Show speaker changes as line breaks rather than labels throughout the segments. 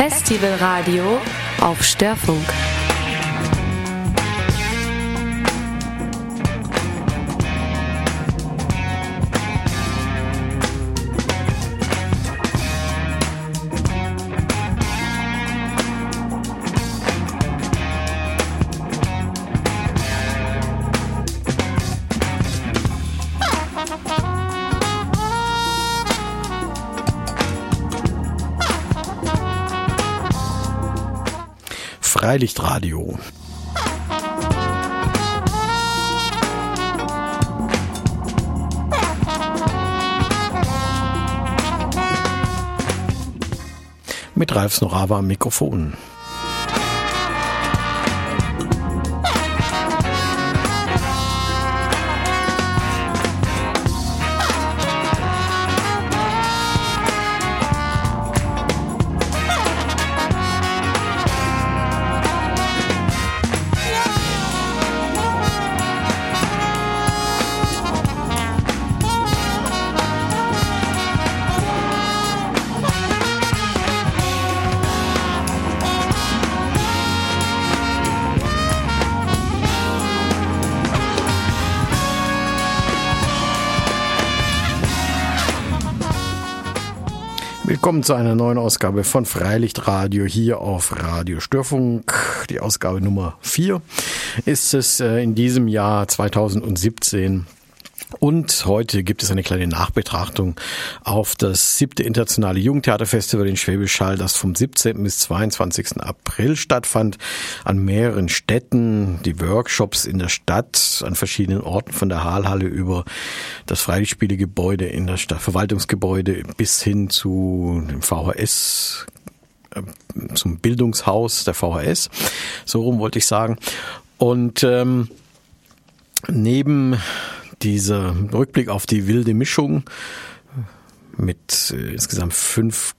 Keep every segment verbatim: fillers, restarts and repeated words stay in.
Festivalradio auf Störfunk.
Freilichtradio. Mit Ralf Snorawa am Mikrofon. Willkommen zu einer neuen Ausgabe von Freilichtradio hier auf Radio Störfunk. Die Ausgabe Nummer vier ist es in diesem Jahr zweitausendsiebzehn. Und heute gibt es eine kleine Nachbetrachtung auf das siebte Internationale Jugendtheaterfestival in Schwäbisch Hall, das vom siebzehnten bis zweiundzwanzigsten April stattfand, an mehreren Städten, die Workshops in der Stadt, an verschiedenen Orten, von der Hallhalle über das Freilichtspielegebäude in der Stadt, Verwaltungsgebäude bis hin zu dem V H S, zum Bildungshaus der V H S, so rum wollte ich sagen. Und ähm, neben dieser Rückblick auf die wilde Mischung mit äh, insgesamt fünf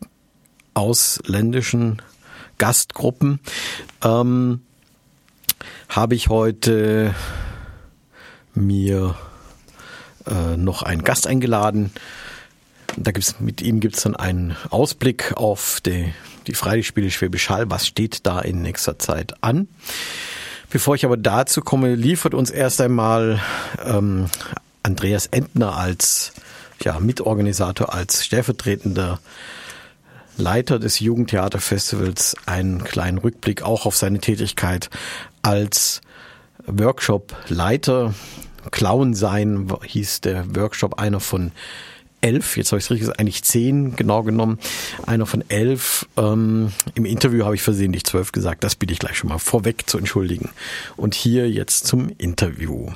ausländischen Gastgruppen ähm, habe ich heute mir äh, noch einen Gast eingeladen. Da gibt's, mit ihm gibt es dann einen Ausblick auf die, die Freilichtspiele Schwäbisch Hall. Was steht da in nächster Zeit an? Bevor ich aber dazu komme, liefert uns erst einmal ähm, Andreas Entner als ja, Mitorganisator, als stellvertretender Leiter des Jugendtheaterfestivals einen kleinen Rückblick auch auf seine Tätigkeit als Workshop-Leiter. Clown sein hieß der Workshop, einer von elf, jetzt habe ich es richtig gesagt, eigentlich zehn genau genommen, einer von elf. Ähm, im Interview habe ich versehentlich zwölf gesagt, das bitte ich gleich schon mal vorweg zu entschuldigen. Und hier jetzt zum Interview.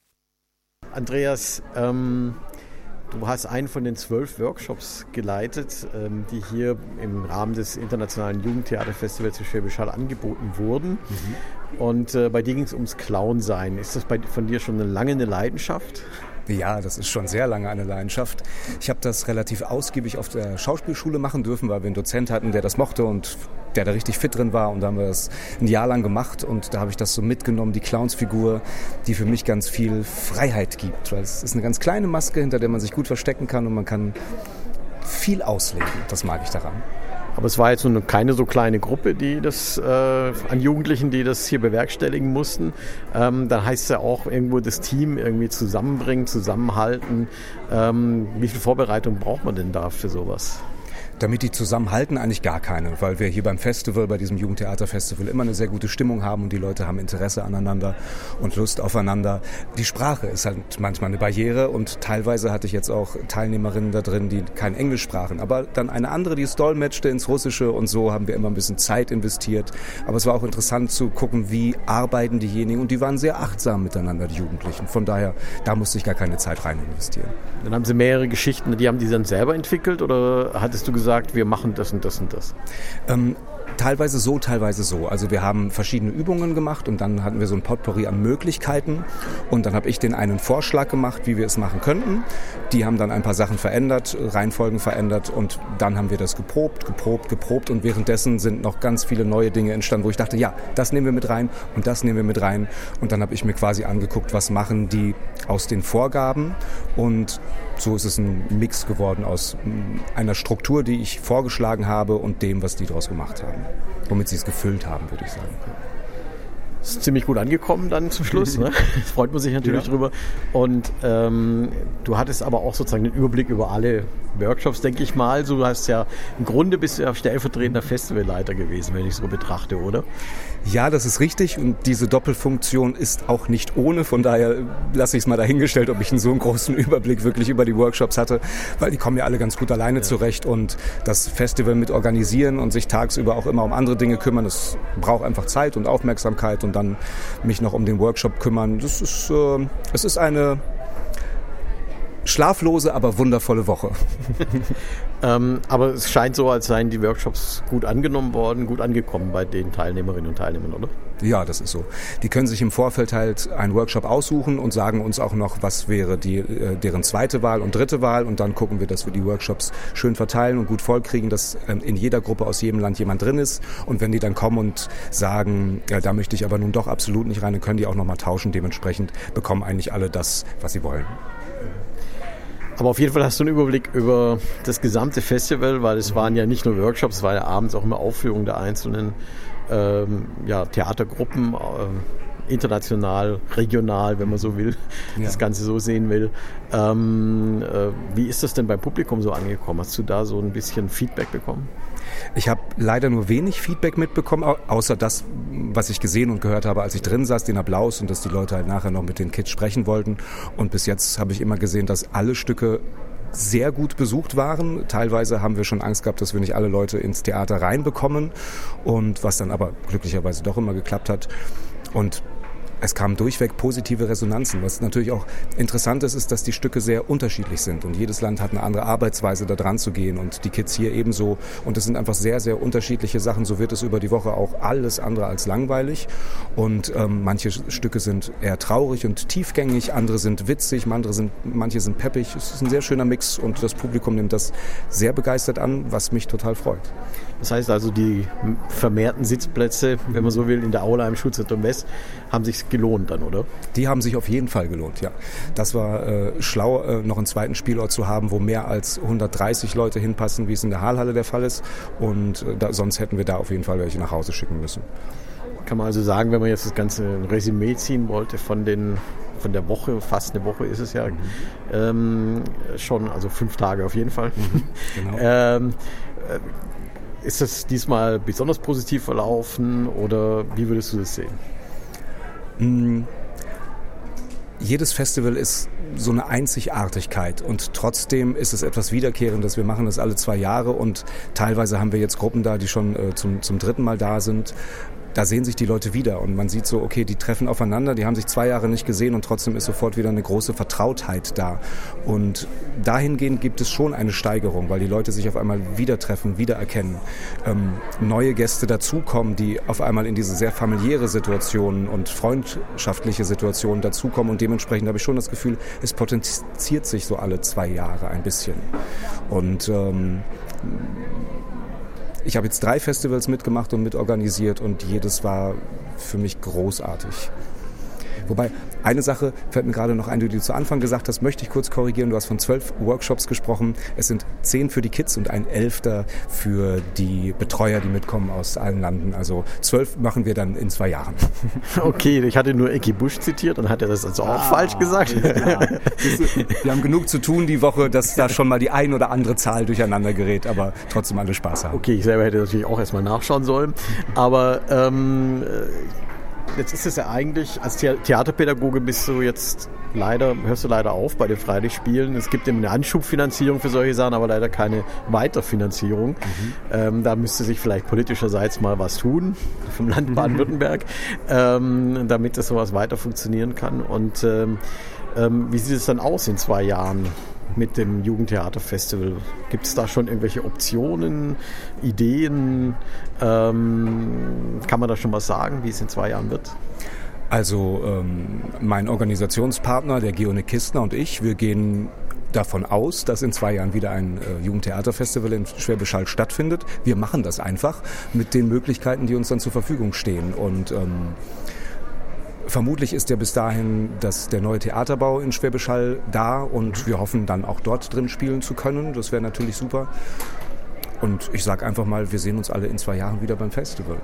Andreas, ähm, du hast einen von den zwölf Workshops geleitet, ähm, die hier im Rahmen des Internationalen Jugendtheaterfestivals zu Schwäbisch Hall angeboten wurden. Mhm. Und äh, bei dir ging es ums Clown-Sein. Ist das bei, von dir schon eine lange eine Leidenschaft?
Ja, das ist schon sehr lange eine Leidenschaft. Ich habe das relativ ausgiebig auf der Schauspielschule machen dürfen, weil wir einen Dozent hatten, der das mochte und der da richtig fit drin war. Und da haben wir das ein Jahr lang gemacht und da habe ich das so mitgenommen, die Clownsfigur, die für mich ganz viel Freiheit gibt. Weil es ist eine ganz kleine Maske, hinter der man sich gut verstecken kann und man kann viel ausleben. Das mag ich daran.
Aber es war jetzt nur keine so kleine Gruppe, die das äh, an Jugendlichen, die das hier bewerkstelligen mussten. Ähm, dann heißt es ja auch irgendwo das Team irgendwie zusammenbringen, zusammenhalten. Ähm, wie viel Vorbereitung braucht man denn da für sowas?
Damit die zusammenhalten, eigentlich gar keine, weil wir hier beim Festival, bei diesem Jugendtheaterfestival immer eine sehr gute Stimmung haben und die Leute haben Interesse aneinander und Lust aufeinander. Die Sprache ist halt manchmal eine Barriere und teilweise hatte ich jetzt auch Teilnehmerinnen da drin, die kein Englisch sprachen, aber dann eine andere, die es dolmetschte ins Russische und so haben wir immer ein bisschen Zeit investiert. Aber es war auch interessant zu gucken, wie arbeiten diejenigen und die waren sehr achtsam miteinander, die Jugendlichen. Von daher, da musste ich gar keine Zeit rein investieren.
Dann haben sie mehrere Geschichten, die haben die dann selber entwickelt oder hattest du gesagt, wir machen das und das und das?
Ähm, Teilweise so, teilweise so. Also wir haben verschiedene Übungen gemacht und dann hatten wir so ein Potpourri an Möglichkeiten und dann habe ich denen einen Vorschlag gemacht, wie wir es machen könnten. Die haben dann ein paar Sachen verändert, Reihenfolgen verändert und dann haben wir das geprobt, geprobt, geprobt und währenddessen sind noch ganz viele neue Dinge entstanden, wo ich dachte, ja, das nehmen wir mit rein und das nehmen wir mit rein und dann habe ich mir quasi angeguckt, was machen die aus den Vorgaben und so ist es ein Mix geworden aus einer Struktur, die ich vorgeschlagen habe und dem, was die daraus gemacht haben. Womit sie es gefüllt haben, würde ich sagen.
Ist ziemlich gut angekommen dann zum Schluss. Ne? Freut man sich natürlich ja. drüber. Und ähm, du hattest aber auch sozusagen den Überblick über alle Workshops, denke ich mal. Du hast ja im Grunde bist du ja stellvertretender Festivalleiter gewesen, wenn ich so betrachte, oder?
Ja, das ist richtig. Und diese Doppelfunktion ist auch nicht ohne. Von daher lasse ich es mal dahingestellt, ob ich einen so einen großen Überblick wirklich über die Workshops hatte, weil die kommen ja alle ganz gut alleine ja. zurecht. Und das Festival mit organisieren und sich tagsüber auch immer um andere Dinge kümmern, das braucht einfach Zeit und Aufmerksamkeit und dann mich noch um den Workshop kümmern. Das ist, äh, es ist eine schlaflose, aber wundervolle Woche.
ähm, aber es scheint so, als seien die Workshops gut angenommen worden, gut angekommen bei den Teilnehmerinnen und Teilnehmern, oder?
Ja, das ist so. Die können sich im Vorfeld halt einen Workshop aussuchen und sagen uns auch noch, was wäre die, äh, deren zweite Wahl und dritte Wahl und dann gucken wir, dass wir die Workshops schön verteilen und gut vollkriegen, dass ähm, in jeder Gruppe aus jedem Land jemand drin ist und wenn die dann kommen und sagen, ja, da möchte ich aber nun doch absolut nicht rein, dann können die auch nochmal tauschen. Dementsprechend bekommen eigentlich alle das, was sie wollen.
Aber auf jeden Fall hast du einen Überblick über das gesamte Festival, weil es waren ja nicht nur Workshops, es war ja abends auch immer Aufführungen der einzelnen ähm, ja, Theatergruppen, äh, international, regional, wenn man so will, ja. das Ganze so sehen will. Ähm, äh, wie ist das denn beim Publikum so angekommen? Hast du da so ein bisschen Feedback bekommen?
Ich habe leider nur wenig Feedback mitbekommen, außer das, was ich gesehen und gehört habe, als ich drin saß, den Applaus und dass die Leute halt nachher noch mit den Kids sprechen wollten. Und bis jetzt habe ich immer gesehen, dass alle Stücke sehr gut besucht waren. Teilweise haben wir schon Angst gehabt, dass wir nicht alle Leute ins Theater reinbekommen und was dann aber glücklicherweise doch immer geklappt hat. Und es kamen durchweg positive Resonanzen. Was natürlich auch interessant ist, ist, dass die Stücke sehr unterschiedlich sind und jedes Land hat eine andere Arbeitsweise, da dran zu gehen und die Kids hier ebenso. Und es sind einfach sehr, sehr unterschiedliche Sachen. So wird es über die Woche auch alles andere als langweilig. Und ähm, manche Stücke sind eher traurig und tiefgängig, andere sind witzig, andere sind, manche sind peppig. Es ist ein sehr schöner Mix und das Publikum nimmt das sehr begeistert an, was mich total freut.
Das heißt also, die vermehrten Sitzplätze, wenn man so will, in der Aula im Schulzentrum West, haben sich gelohnt dann, oder?
Die haben sich auf jeden Fall gelohnt, ja. Das war äh, schlau, äh, noch einen zweiten Spielort zu haben, wo mehr als hundertdreißig Leute hinpassen, wie es in der Hallhalle der Fall ist. Und äh, da, sonst hätten wir da auf jeden Fall welche nach Hause schicken müssen.
Kann man also sagen, wenn man jetzt das ganze Resümee ziehen wollte von den von der Woche, fast eine Woche ist es ja, mhm. ähm, schon, also fünf Tage auf jeden Fall. Mhm, genau. ähm, äh, Ist das diesmal besonders positiv verlaufen oder wie würdest du das sehen?
Mm, jedes Festival ist so eine Einzigartigkeit und trotzdem ist es etwas Wiederkehrendes. Wir machen das alle zwei Jahre und teilweise haben wir jetzt Gruppen da, die schon äh, zum, zum dritten Mal da sind. Da sehen sich die Leute wieder und man sieht so, okay, die treffen aufeinander, die haben sich zwei Jahre nicht gesehen und trotzdem ist sofort wieder eine große Vertrautheit da. Und dahingehend gibt es schon eine Steigerung, weil die Leute sich auf einmal wieder treffen, wiedererkennen. Ähm, neue Gäste dazukommen, die auf einmal in diese sehr familiäre Situation und freundschaftliche Situation dazukommen und dementsprechend habe ich schon das Gefühl, es potenziert sich so alle zwei Jahre ein bisschen. Und ähm, ich habe jetzt drei Festivals mitgemacht und mitorganisiert und jedes war für mich großartig. Wobei, eine Sache fällt mir gerade noch ein, die du zu Anfang gesagt hast, möchte ich kurz korrigieren. Du hast von zwölf Workshops gesprochen. Es sind zehn für die Kids und ein elfter für die Betreuer, die mitkommen aus allen Landen. Also zwölf machen wir dann in zwei Jahren.
Okay, ich hatte nur Ecki Busch zitiert und hat er das also auch ah, falsch gesagt.
Ja. Wir haben genug zu tun die Woche, dass da schon mal die ein oder andere Zahl durcheinander gerät, aber trotzdem alle Spaß haben.
Okay, ich selber hätte natürlich auch erstmal nachschauen sollen, aber ähm, jetzt ist es ja eigentlich, als Theaterpädagoge bist du jetzt leider, hörst du leider auf bei den Freilichtspielen. Es gibt eben eine Anschubfinanzierung für solche Sachen, aber leider keine Weiterfinanzierung. Mhm. Ähm, da müsste sich vielleicht politischerseits mal was tun, vom Land Baden-Württemberg, ähm, damit das sowas weiter funktionieren kann. Und ähm, ähm, wie sieht es dann aus in zwei Jahren? mit dem Jugendtheaterfestival? Gibt es da schon irgendwelche Optionen, Ideen? Ähm, kann man da schon was sagen, wie es in zwei Jahren wird?
Also ähm, mein Organisationspartner, der Georg Kistner und ich, wir gehen davon aus, dass in zwei Jahren wieder ein äh, Jugendtheaterfestival in Schwäbisch Hall stattfindet. Wir machen das einfach mit den Möglichkeiten, die uns dann zur Verfügung stehen. Und ähm, vermutlich ist ja bis dahin das, der neue Theaterbau in Schwäbisch Hall da und wir hoffen dann auch dort drin spielen zu können. Das wäre natürlich super. Und ich sage einfach mal, wir sehen uns alle in zwei Jahren wieder beim Festival.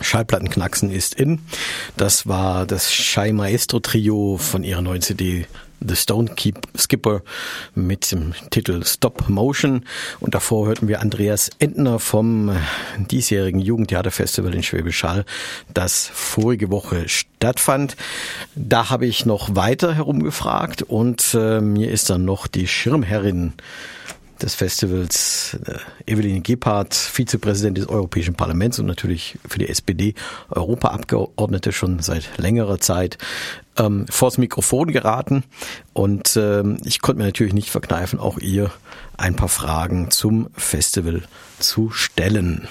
Schallplattenknacksen ist in. Das war das Shy Maestro Trio von ihrer neuen C D The Stone Keep Skipper mit dem Titel Stop Motion. Und davor hörten wir Andreas Entner vom diesjährigen Jugendtheaterfestival in Schwäbisch Hall, das vorige Woche stattfand. Da habe ich noch weiter herumgefragt und äh, mir ist dann noch die Schirmherrin des Festivals, äh, Eveline Gebhardt, Vizepräsidentin des Europäischen Parlaments und natürlich für die S P D Europaabgeordnete schon seit längerer Zeit, ähm, vors Mikrofon geraten. Und ähm, ich konnte mir natürlich nicht verkneifen, auch ihr ein paar Fragen zum Festival zu stellen.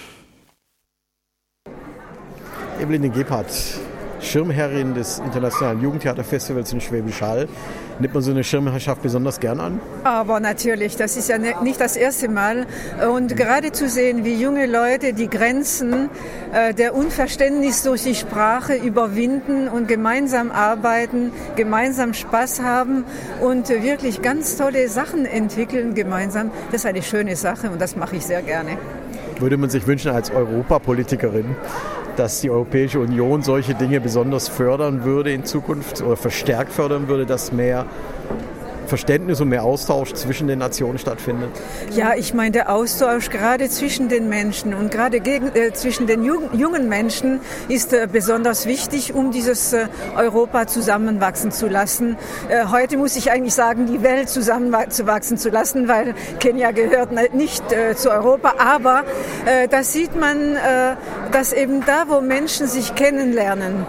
Eveline Gebhardt, Schirmherrin des Internationalen Jugendtheaterfestivals in Schwäbisch Hall. Nimmt man so eine Schirmherrschaft besonders gern an?
Aber natürlich, das ist ja nicht das erste Mal. Und gerade zu sehen, wie junge Leute die Grenzen äh, der Unverständnis durch die Sprache überwinden und gemeinsam arbeiten, gemeinsam Spaß haben und äh, wirklich ganz tolle Sachen entwickeln gemeinsam, das ist eine schöne Sache und das mache ich sehr gerne.
Würde man sich wünschen als Europapolitikerin, dass die Europäische Union solche Dinge besonders fördern würde in Zukunft oder verstärkt fördern würde, dass mehr Verständnis und mehr Austausch zwischen den Nationen stattfindet?
Ja, ich meine, der Austausch gerade zwischen den Menschen und gerade gegen, äh, zwischen den jungen, jungen Menschen ist äh, besonders wichtig, um dieses äh, Europa zusammenwachsen zu lassen. Äh, heute muss ich eigentlich sagen, die Welt zusammenwachsen zu lassen, weil Kenia gehört nicht äh, zu Europa. Aber äh, das sieht man, äh, dass eben da, wo Menschen sich kennenlernen,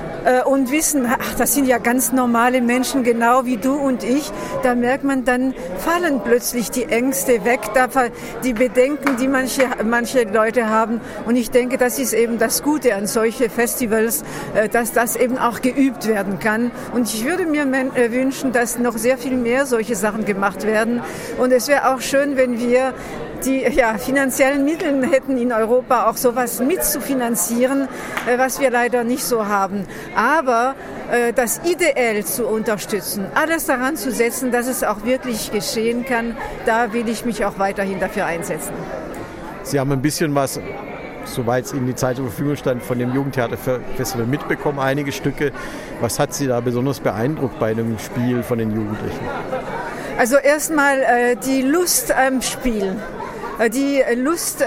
und wissen, ach, das sind ja ganz normale Menschen, genau wie du und ich, da merkt man, dann fallen plötzlich die Ängste weg, die Bedenken, die manche, manche Leute haben. Und ich denke, das ist eben das Gute an solche Festivals, dass das eben auch geübt werden kann. Und ich würde mir wünschen, dass noch sehr viel mehr solche Sachen gemacht werden. Und es wäre auch schön, wenn wir die ja, finanziellen Mittel hätten in Europa auch sowas mitzufinanzieren, äh, was wir leider nicht so haben. Aber äh, das ideell zu unterstützen, alles daran zu setzen, dass es auch wirklich geschehen kann, da will ich mich auch weiterhin dafür einsetzen.
Sie haben ein bisschen was, soweit es Ihnen die Zeit zur Verfügung stand, von dem Jugendtheaterfestival mitbekommen, einige Stücke. Was hat Sie da besonders beeindruckt bei dem Spiel von den Jugendlichen?
Also erstmal äh, die Lust am Spiel. Die Lust,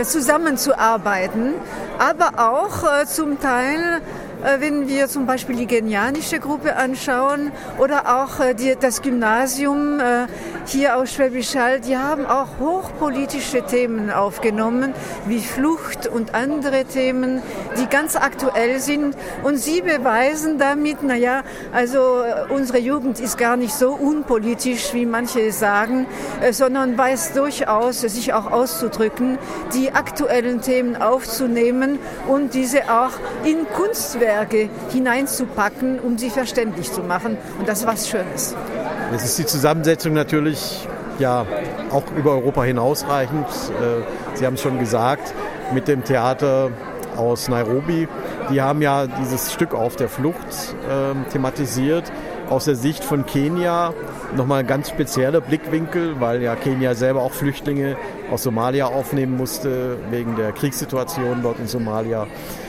zusammenzuarbeiten, aber auch zum Teil, wenn wir zum Beispiel die kenianische Gruppe anschauen oder auch die, das Gymnasium hier aus Schwäbisch Hall, die haben auch hochpolitische Themen aufgenommen, wie Flucht und andere Themen, die ganz aktuell sind. Und sie beweisen damit, naja, also unsere Jugend ist gar nicht so unpolitisch, wie manche sagen, sondern weiß durchaus, sich auch auszudrücken, die aktuellen Themen aufzunehmen und diese auch in Kunstwerke hineinzupacken, um sie verständlich zu machen. Und das ist was Schönes.
Jetzt ist die Zusammensetzung natürlich ja auch über Europa hinausreichend. Sie haben es schon gesagt, mit dem Theater aus Nairobi. Die haben ja dieses Stück Auf der Flucht äh, thematisiert. Aus der Sicht von Kenia nochmal ein ganz spezieller Blickwinkel, weil ja Kenia selber auch Flüchtlinge aus Somalia aufnehmen musste, wegen der Kriegssituation dort in Somalia.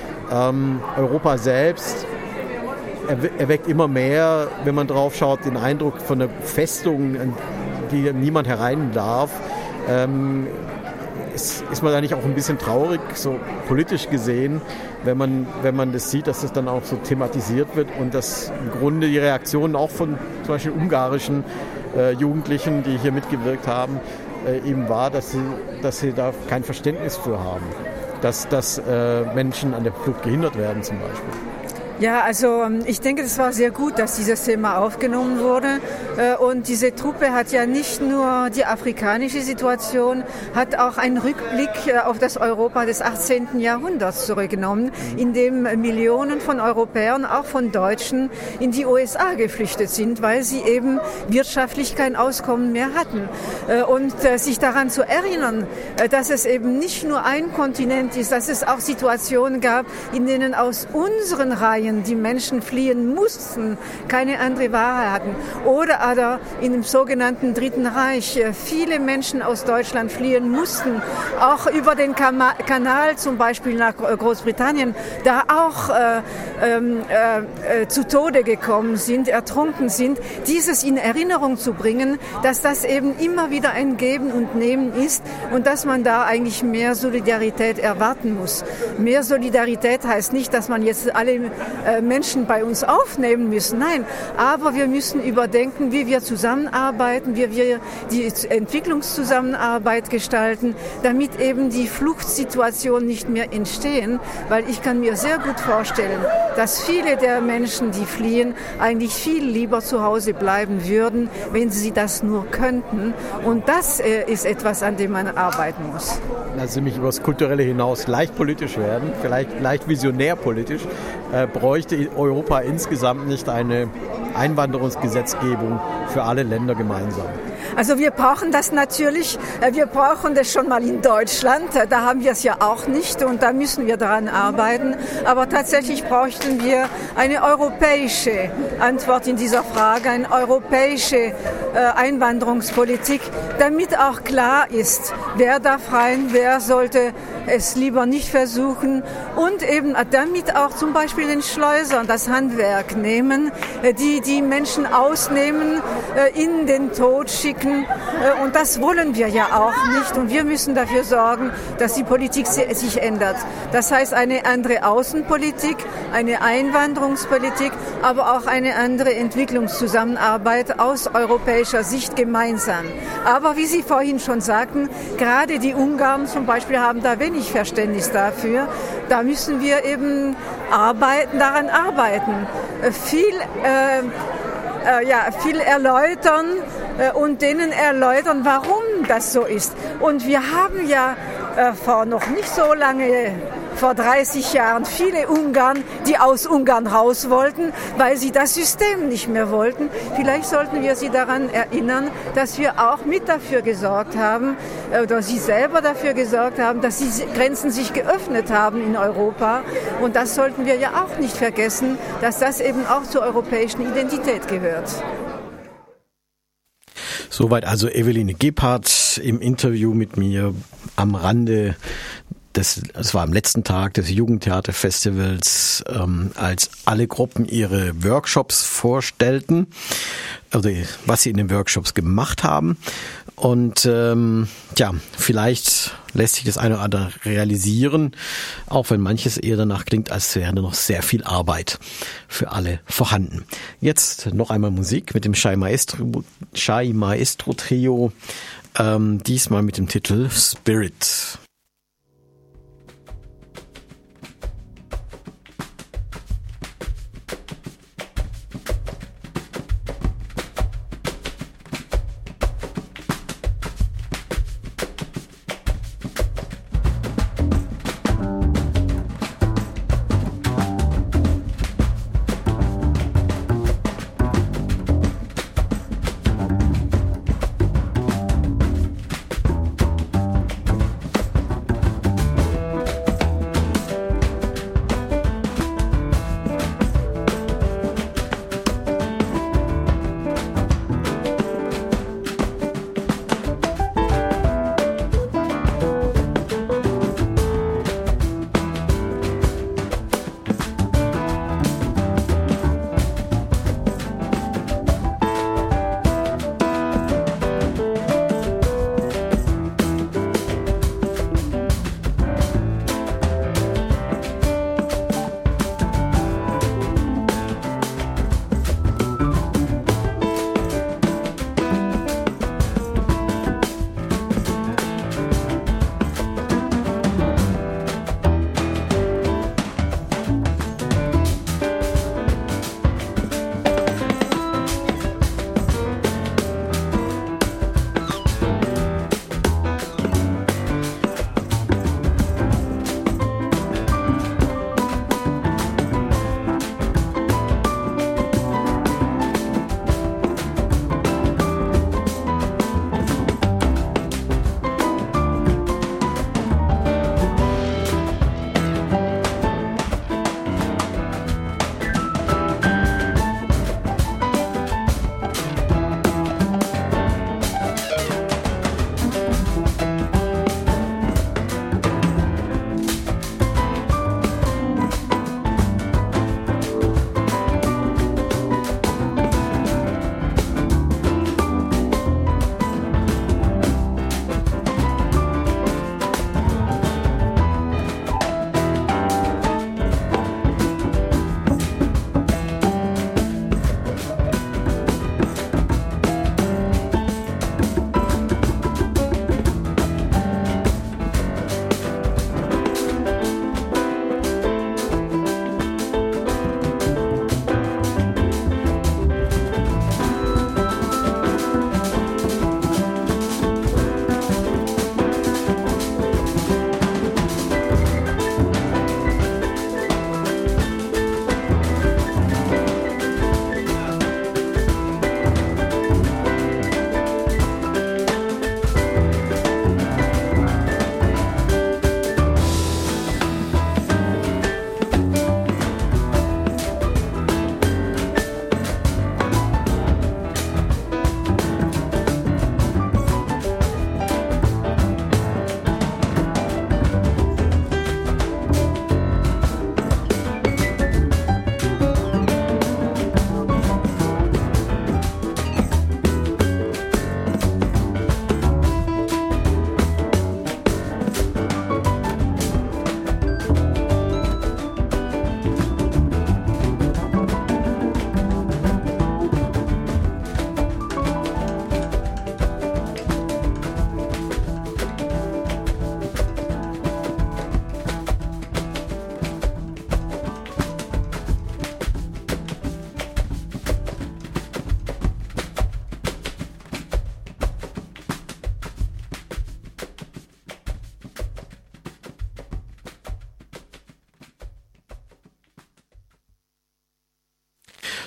Ähm, Europa selbst erweckt immer mehr, wenn man drauf schaut, den Eindruck von einer Festung, in die niemand herein darf. Ähm, ist, ist man da nicht auch ein bisschen traurig, so politisch gesehen, wenn man, wenn man das sieht, dass das dann auch so thematisiert wird und dass im Grunde die Reaktionen auch von zum Beispiel ungarischen äh, Jugendlichen, die hier mitgewirkt haben, äh, eben war, dass sie, dass sie da kein Verständnis für haben, dass, dass äh, Menschen an der Flucht gehindert werden zum Beispiel.
Ja, also ich denke, es war sehr gut, dass dieses Thema aufgenommen wurde. Und diese Truppe hat ja nicht nur die afrikanische Situation, hat auch einen Rückblick auf das Europa des achtzehnten Jahrhunderts zurückgenommen, in dem Millionen von Europäern, auch von Deutschen, in die U S A geflüchtet sind, weil sie eben wirtschaftlich kein Auskommen mehr hatten. Und sich daran zu erinnern, dass es eben nicht nur ein Kontinent ist, dass es auch Situationen gab, in denen aus unseren Reihen Großbritannien die Menschen fliehen mussten, keine andere Wahl hatten. Oder, oder in dem sogenannten Dritten Reich viele Menschen aus Deutschland fliehen mussten, auch über den Kanal zum Beispiel nach Großbritannien, da auch äh, äh, äh, zu Tode gekommen sind, ertrunken sind, dieses in Erinnerung zu bringen, dass das eben immer wieder ein Geben und Nehmen ist und dass man da eigentlich mehr Solidarität erwarten muss. Mehr Solidarität heißt nicht, dass man jetzt alle äh, Menschen bei uns aufnehmen müssen, nein, aber wir müssen überdenken, wie wir zusammenarbeiten, wie wir die Entwicklungszusammenarbeit gestalten, damit eben die Fluchtsituationen nicht mehr entstehen, weil ich kann mir sehr gut vorstellen, dass viele der Menschen, die fliehen, eigentlich viel lieber zu Hause bleiben würden, wenn sie das nur könnten. Und das äh, ist etwas, an dem man arbeiten muss.
Lassen Sie mich über das Kulturelle hinaus leicht politisch werden, vielleicht leicht visionär politisch. Äh, bräuchte Europa insgesamt nicht eine Einwanderungsgesetzgebung für alle Länder gemeinsam?
Also wir brauchen das natürlich, wir brauchen das schon mal in Deutschland, da haben wir es ja auch nicht und da müssen wir daran arbeiten. Aber tatsächlich bräuchten wir eine europäische Antwort in dieser Frage, eine europäische Einwanderungspolitik, damit auch klar ist, wer darf rein, wer sollte es lieber nicht versuchen und eben damit auch zum Beispiel den Schleusern das Handwerk nehmen, die die Menschen ausnehmen, in den Tod schicken und das wollen wir ja auch nicht und wir müssen dafür sorgen, dass die Politik sich ändert. Das heißt eine andere Außenpolitik, eine Einwanderungspolitik, aber auch eine andere Entwicklungszusammenarbeit aus europäischer Sicht gemeinsam. Aber wie Sie vorhin schon sagten, gerade die Ungarn zum Beispiel haben da wenig Verständnis dafür. Da müssen wir eben arbeiten, daran arbeiten. Viel, äh, äh, ja, viel erläutern äh, und denen erläutern, warum das so ist. Und wir haben ja äh, vor noch nicht so lange, vor dreißig Jahren, viele Ungarn, die aus Ungarn raus wollten, weil sie das System nicht mehr wollten. Vielleicht sollten wir sie daran erinnern, dass wir auch mit dafür gesorgt haben, oder sie selber dafür gesorgt haben, dass die Grenzen sich geöffnet haben in Europa. Und das sollten wir ja auch nicht vergessen, dass das eben auch zur europäischen Identität gehört.
Soweit also Eveline Gebhardt im Interview mit mir am Rande. Das, das war am letzten Tag des Jugendtheaterfestivals, ähm, als alle Gruppen ihre Workshops vorstellten, also was sie in den Workshops gemacht haben. Und ähm, ja, vielleicht lässt sich das eine oder andere realisieren, auch wenn manches eher danach klingt, als wäre noch sehr viel Arbeit für alle vorhanden. Jetzt noch einmal Musik mit dem Shai Maestro, Shai Maestro Trio, ähm, diesmal mit dem Titel Spirit.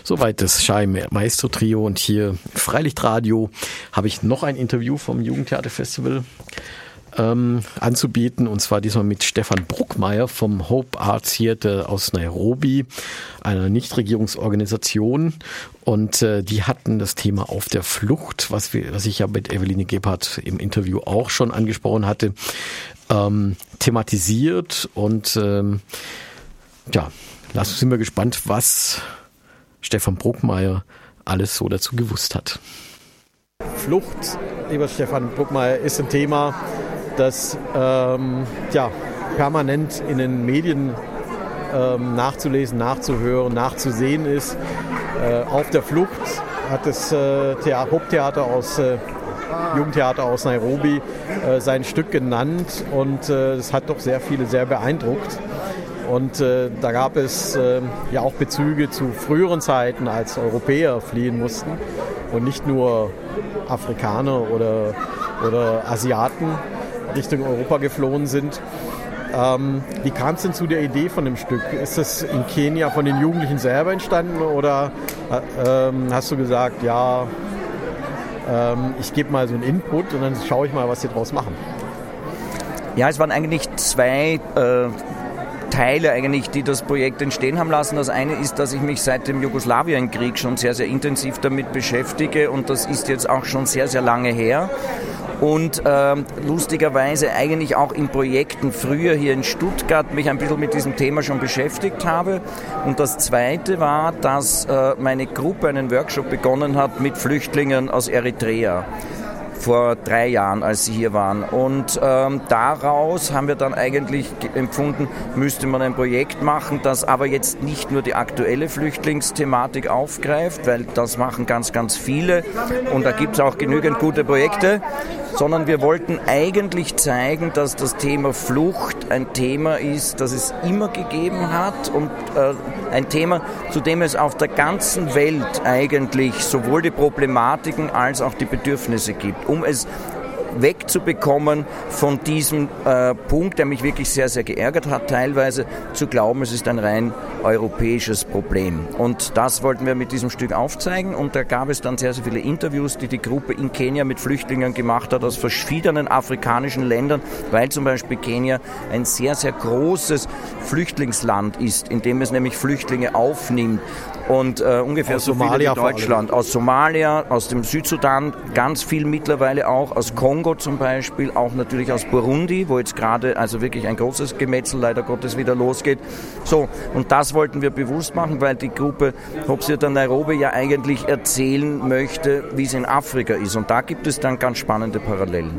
Soweit das Schei Maestro Trio, und hier Freilichtradio habe ich noch ein Interview vom Jugendtheaterfestival ähm, anzubieten, und zwar diesmal mit Stefan Bruckmeier vom Hope Art Theater aus Nairobi, einer Nichtregierungsorganisation, und äh, die hatten das Thema Auf der Flucht, was, wir, was ich ja mit Eveline Gebhardt im Interview auch schon angesprochen hatte, ähm, thematisiert, und ähm, ja, lass, sind wir gespannt, was Stefan Bruckmeier alles so dazu gewusst hat. Flucht, lieber Stefan Bruckmeier, ist ein Thema, das ähm, ja, permanent in den Medien ähm, nachzulesen, nachzuhören, nachzusehen ist. Äh, Auf der Flucht hat das äh, Theater, Haupttheater aus äh, Jugendtheater aus Nairobi äh, sein Stück genannt, und es äh, hat doch sehr viele sehr beeindruckt. Und äh, da gab es äh, ja auch Bezüge zu früheren Zeiten, als Europäer fliehen mussten und nicht nur Afrikaner oder, oder Asiaten Richtung Europa geflohen sind. Ähm, wie kam es denn zu der Idee von dem Stück? Ist das in Kenia von den Jugendlichen selber entstanden, oder äh, ähm, hast du gesagt, ja, ähm, ich gebe mal so einen Input und dann schaue ich mal, was sie draus machen?
Ja, es waren eigentlich zwei äh Teile eigentlich, die das Projekt entstehen haben lassen. Das eine ist, dass ich mich seit dem Jugoslawienkrieg schon sehr, sehr intensiv damit beschäftige, und das ist jetzt auch schon sehr, sehr lange her. Und ähm, lustigerweise eigentlich auch in Projekten früher hier in Stuttgart mich ein bisschen mit diesem Thema schon beschäftigt habe. Und das Zweite war, dass äh, meine Gruppe einen Workshop begonnen hat mit Flüchtlingen aus Eritrea. Vor drei Jahren, als sie hier waren. Und ähm, daraus haben wir dann eigentlich empfunden, müsste man ein Projekt machen, das aber jetzt nicht nur die aktuelle Flüchtlingsthematik aufgreift, weil das machen ganz, ganz viele, und da gibt es auch genügend gute Projekte, sondern wir wollten eigentlich zeigen, dass das Thema Flucht ein Thema ist, das es immer gegeben hat, und äh, ein Thema, zu dem es auf der ganzen Welt eigentlich sowohl die Problematiken als auch die Bedürfnisse gibt, um es wegzubekommen von diesem äh, Punkt, der mich wirklich sehr, sehr geärgert hat, teilweise zu glauben, es ist ein rein europäisches Problem. Und das wollten wir mit diesem Stück aufzeigen, und da gab es dann sehr, sehr viele Interviews, die die Gruppe in Kenia mit Flüchtlingen gemacht hat aus verschiedenen afrikanischen Ländern, weil zum Beispiel Kenia ein sehr, sehr großes Flüchtlingsland ist, in dem es nämlich Flüchtlinge aufnimmt. Und äh, ungefähr aus so Somalia viele wie Deutschland, aus Somalia, aus dem Südsudan, ganz viel mittlerweile auch, aus Kongo zum Beispiel, auch natürlich aus Burundi, wo jetzt gerade also wirklich ein großes Gemetzel leider Gottes wieder losgeht. So, und das wollten wir bewusst machen, weil die Gruppe Hope Theater Nairobi ja eigentlich erzählen möchte, wie es in Afrika ist. Und da gibt es dann ganz spannende Parallelen.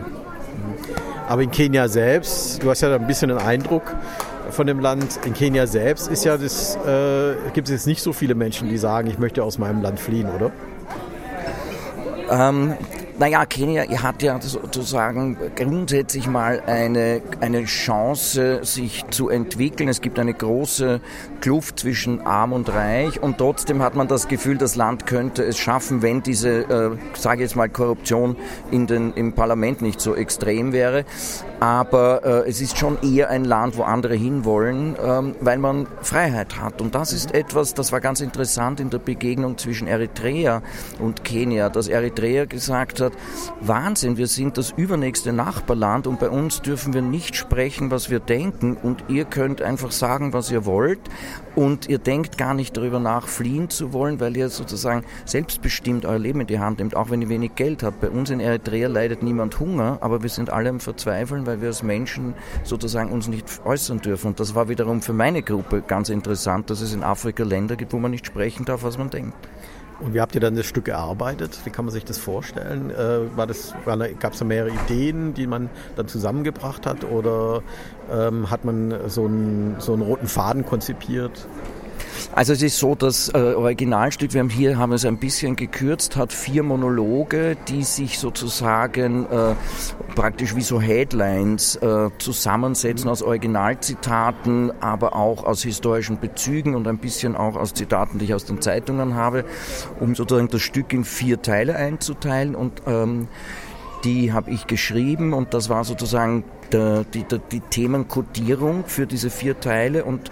Aber in Kenia selbst, du hast ja da ein bisschen einen Eindruck von dem Land, in Kenia selbst ist ja das, äh, gibt es jetzt nicht so viele Menschen, die sagen, ich möchte aus meinem Land fliehen, oder?
Ähm, naja, Kenia hat ja sozusagen grundsätzlich mal eine, eine Chance, sich zu entwickeln. Es gibt eine große Kluft zwischen Arm und Reich, und trotzdem hat man das Gefühl, das Land könnte es schaffen, wenn diese, äh, sage ich jetzt mal, Korruption in den, im Parlament nicht so extrem wäre. Aber äh, es ist schon eher ein Land, wo andere hinwollen, ähm, weil man Freiheit hat. Und das ist etwas, das war ganz interessant in der Begegnung zwischen Eritrea und Kenia, dass Eritrea gesagt hat, Wahnsinn, wir sind das übernächste Nachbarland, und bei uns dürfen wir nicht sprechen, was wir denken, und ihr könnt einfach sagen, was ihr wollt, und ihr denkt gar nicht darüber nach, fliehen zu wollen, weil ihr sozusagen selbstbestimmt euer Leben in die Hand nehmt, auch wenn ihr wenig Geld habt. Bei uns in Eritrea leidet niemand Hunger, aber wir sind alle am Verzweifeln, weil wir als Menschen sozusagen uns nicht äußern dürfen. Und das war wiederum für meine Gruppe ganz interessant, dass es in Afrika Länder gibt, wo man nicht sprechen darf, was man denkt.
Und wie habt ihr dann das Stück erarbeitet? Wie kann man sich das vorstellen? Äh, war das, war da, gab es da mehrere Ideen, die man dann zusammengebracht hat? Oder ähm, hat man so einen, so einen roten Faden konzipiert?
Also es ist so, das äh, Originalstück, wir haben hier haben es ein bisschen gekürzt, hat vier Monologe, die sich sozusagen äh, praktisch wie so Headlines äh, zusammensetzen aus Originalzitaten, aber auch aus historischen Bezügen und ein bisschen auch aus Zitaten, die ich aus den Zeitungen habe, um sozusagen das Stück in vier Teile einzuteilen, und ähm, die habe ich geschrieben, und das war sozusagen der, die, die, die Themenkodierung für diese vier Teile. Und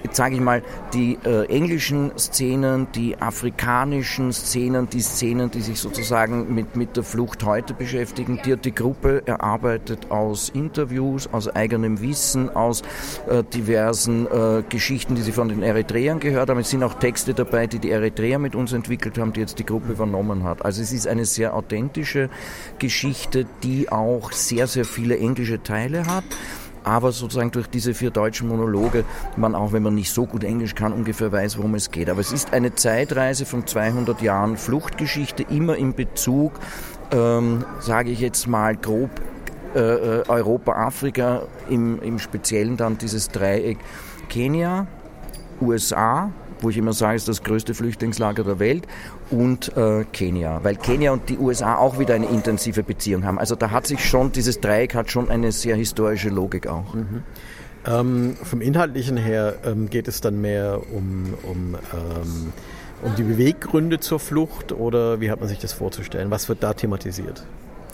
jetzt sage ich mal, die äh, englischen Szenen, die afrikanischen Szenen, die Szenen, die sich sozusagen mit, mit der Flucht heute beschäftigen, die hat die Gruppe erarbeitet aus Interviews, aus eigenem Wissen, aus äh, diversen äh, Geschichten, die sie von den Eritreern gehört haben. Es sind auch Texte dabei, die die Eritreer mit uns entwickelt haben, die jetzt die Gruppe übernommen hat. Also es ist eine sehr authentische Geschichte, die auch sehr, sehr viele englische Teile hat. Aber sozusagen durch diese vier deutschen Monologe man auch, wenn man nicht so gut Englisch kann, ungefähr weiß, worum es geht. Aber es ist eine Zeitreise von zweihundert Jahren Fluchtgeschichte, immer in Bezug, ähm, sage ich jetzt mal grob, äh, Europa, Afrika, im, im Speziellen dann dieses Dreieck Kenia, U S A, wo ich immer sage, ist das größte Flüchtlingslager der Welt, und äh, Kenia, weil Kenia und die U S A auch wieder eine intensive Beziehung haben. Also da hat sich schon, dieses Dreieck hat schon eine sehr historische Logik auch.
Mhm. Ähm, vom Inhaltlichen her ähm, geht es dann mehr um, um, ähm, um die Beweggründe zur Flucht, oder wie hat man sich das vorzustellen? Was wird da thematisiert?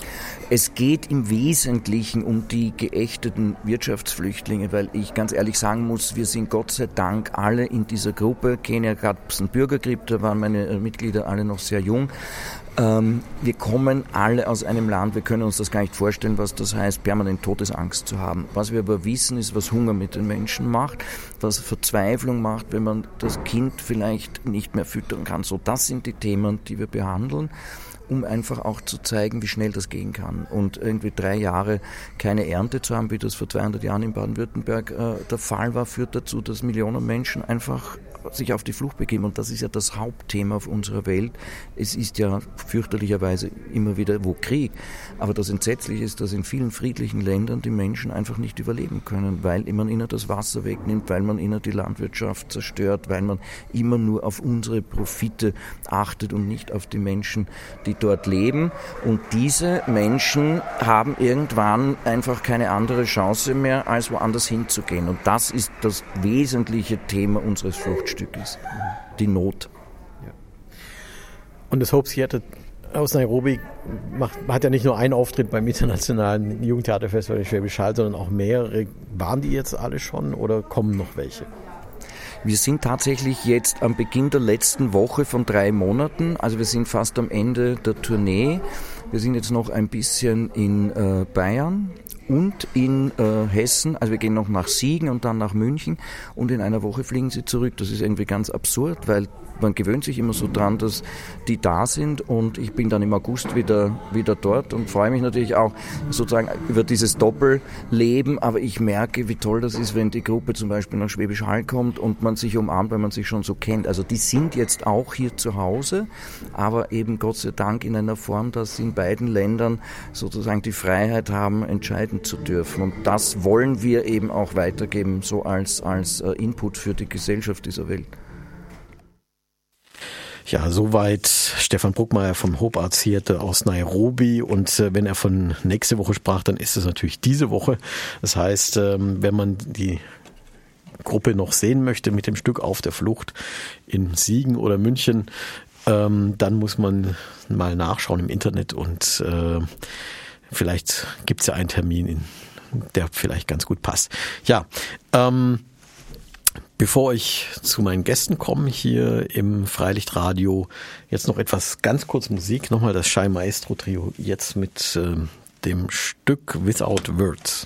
Es geht im Wesentlichen um die geächteten Wirtschaftsflüchtlinge, weil ich ganz ehrlich sagen muss, wir sind Gott sei Dank alle in dieser Gruppe. Kenia gab es einen Bürgerkrieg, da waren meine Mitglieder alle noch sehr jung. Ähm, wir kommen alle aus einem Land, wir können uns das gar nicht vorstellen, was das heißt, permanent Todesangst zu haben. Was wir aber wissen, ist, was Hunger mit den Menschen macht, was Verzweiflung macht, wenn man das Kind vielleicht nicht mehr füttern kann. So, das sind die Themen, die wir behandeln, um einfach auch zu zeigen, wie schnell das gehen kann. Und irgendwie drei Jahre keine Ernte zu haben, wie das vor zweihundert Jahren in Baden-Württemberg äh, der Fall war, führt dazu, dass Millionen Menschen einfach sich auf die Flucht begeben. Und das ist ja das Hauptthema auf unserer Welt. Es ist ja fürchterlicherweise immer wieder wo Krieg. Aber das Entsetzliche ist, dass in vielen friedlichen Ländern die Menschen einfach nicht überleben können, weil man ihnen das Wasser wegnimmt, weil man ihnen die Landwirtschaft zerstört, weil man immer nur auf unsere Profite achtet und nicht auf die Menschen, die dort leben. Und diese Menschen haben irgendwann einfach keine andere Chance mehr, als woanders hinzugehen. Und das ist das wesentliche Thema unseres Fluchtstücks. Die Not.
Ja. Und das Hope Theater aus Nairobi macht, hat ja nicht nur einen Auftritt beim internationalen Jugendtheaterfestival in Schwäbisch Hall, sondern auch mehrere. Waren die jetzt alle schon oder kommen noch welche?
Wir sind tatsächlich jetzt am Beginn der letzten Woche von drei Monaten, also wir sind fast am Ende der Tournee. Wir sind jetzt noch ein bisschen in äh, Bayern und in äh, Hessen, also wir gehen noch nach Siegen und dann nach München, und in einer Woche fliegen sie zurück. Das ist irgendwie ganz absurd, weil man gewöhnt sich immer so dran, dass die da sind, und ich bin dann im August wieder, wieder dort und freue mich natürlich auch sozusagen über dieses Doppelleben, aber ich merke, wie toll das ist, wenn die Gruppe zum Beispiel nach Schwäbisch Hall kommt und man sich umarmt, weil man sich schon so kennt. Also die sind jetzt auch hier zu Hause, aber eben Gott sei Dank in einer Form, dass sie in beiden Ländern sozusagen die Freiheit haben, entscheiden zu dürfen, und das wollen wir eben auch weitergeben, so als, als Input für die Gesellschaft dieser Welt.
Ja, soweit Stefan Bruckmeier vom Hope Art Theater aus Nairobi, und äh, wenn er von nächste Woche sprach, dann ist es natürlich diese Woche. Das heißt, ähm, wenn man die Gruppe noch sehen möchte mit dem Stück Auf der Flucht in Siegen oder München, ähm, dann muss man mal nachschauen im Internet, und äh, vielleicht gibt's ja einen Termin, in, der vielleicht ganz gut passt. Ja, ähm, bevor ich zu meinen Gästen komme hier im Freilichtradio, jetzt noch etwas ganz kurz Musik. Nochmal das Shy Maestro Trio, jetzt mit äh, dem Stück Without Words.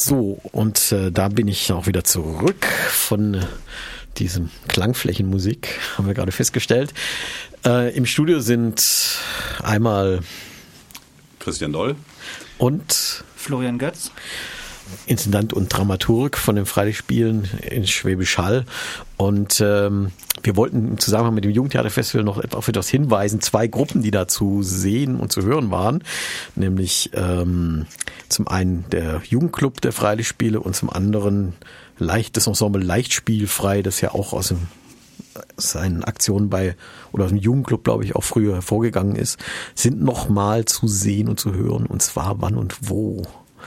So, und äh, da bin ich auch wieder zurück von äh, diesem Klangflächenmusik, haben wir gerade festgestellt. Äh, Im Studio sind einmal
Christian Doll
und
Florian Götz,
Intendant und Dramaturg von den Freilichtspielen in Schwäbisch Hall. Und ähm, wir wollten im Zusammenhang mit dem Jugendtheaterfestival noch auf etwas hinweisen. Zwei Gruppen, die da zu sehen und zu hören waren. Nämlich ähm, zum einen der Jugendclub der Freilichtspiele und zum anderen leicht, das Ensemble Leichtspielfrei, das ja auch aus dem seinen Aktionen bei oder aus dem Jugendclub, glaube ich, auch früher hervorgegangen ist, sind nochmal zu sehen und zu hören. Und zwar wann und wo.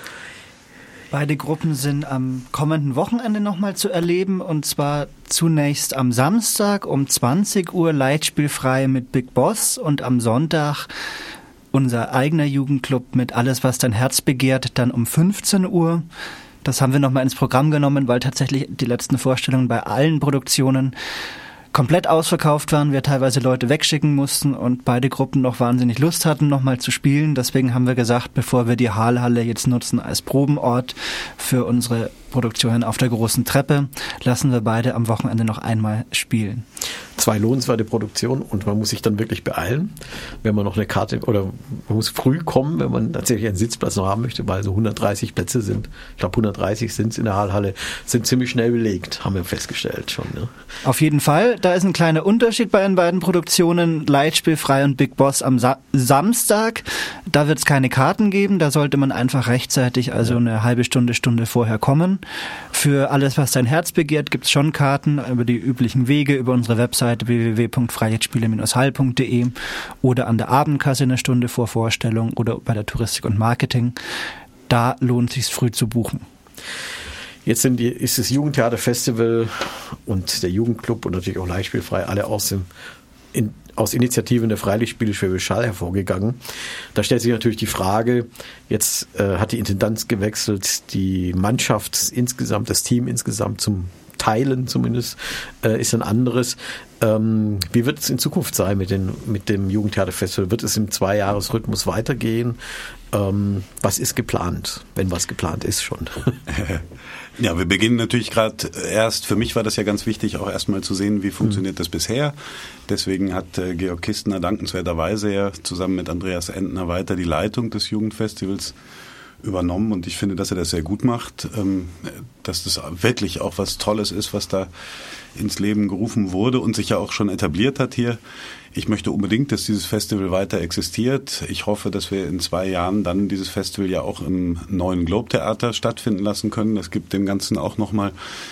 Beide Gruppen sind am kommenden Wochenende nochmal zu erleben, und zwar zunächst am Samstag um zwanzig Uhr Leitspielfrei mit Big Boss und am Sonntag unser eigener Jugendclub mit Alles, was dein Herz begehrt, dann um fünfzehn Uhr. Das haben wir nochmal ins Programm genommen, weil tatsächlich die letzten Vorstellungen bei allen Produktionen komplett ausverkauft waren, wir teilweise Leute wegschicken mussten und beide Gruppen noch wahnsinnig Lust hatten, nochmal zu spielen. Deswegen haben wir gesagt, bevor wir die Hallhalle jetzt nutzen als Probenort für unsere Produktionen auf der großen Treppe, lassen wir beide am Wochenende noch einmal spielen.
Zwei lohnenswerte Produktionen und man muss sich dann wirklich beeilen, wenn man noch eine Karte, oder man muss früh kommen, wenn man tatsächlich einen Sitzplatz noch haben möchte, weil so hundertdreißig Plätze sind, ich glaube hundertdreißig sind es in der Hallhalle, sind ziemlich schnell belegt, haben wir festgestellt schon. Ne?
Auf jeden Fall, da ist ein kleiner Unterschied bei den beiden Produktionen, Leitspielfrei und Big Boss am Sa- Samstag, da wird es keine Karten geben, da sollte man einfach rechtzeitig, also eine halbe Stunde, Stunde vorher kommen. Für Alles, was dein Herz begehrt, gibt es schon Karten über die üblichen Wege, über unsere Webseite w w w punkt freiheitsspiele Bindestrich hall punkt d e oder an der Abendkasse eine Stunde vor Vorstellung oder bei der Touristik und Marketing. Da lohnt es sich früh zu buchen.
Jetzt sind die, ist das Jugendtheaterfestival und der Jugendclub und natürlich auch Leichtspielfrei alle aus dem in, aus Initiativen der Freilichtspiele Schwäbisch Hall hervorgegangen. Da stellt sich natürlich die Frage, jetzt äh, hat die Intendanz gewechselt, die Mannschaft insgesamt, das Team insgesamt zum Teilen zumindest, äh, ist ein anderes. Ähm, wie wird es in Zukunft sein mit, den, mit dem Jugendtheaterfestival? Wird es im Zweijahresrhythmus weitergehen? Ähm, was ist geplant, wenn was geplant ist schon?
Ja, wir beginnen natürlich gerade erst, für mich war das ja ganz wichtig, auch erstmal zu sehen, wie funktioniert das bisher. Deswegen hat äh, Georg Kistner dankenswerterweise ja zusammen mit Andreas Entner weiter die Leitung des Jugendfestivals übernommen und ich finde, dass er das sehr gut macht, ähm, dass das wirklich auch was Tolles ist, was da ins Leben gerufen wurde und sich ja auch schon etabliert hat hier. Ich möchte unbedingt, dass dieses Festival weiter existiert. Ich hoffe, dass wir in zwei Jahren dann dieses Festival ja auch im neuen Globe Theater stattfinden lassen können. Das gibt dem Ganzen auch nochmal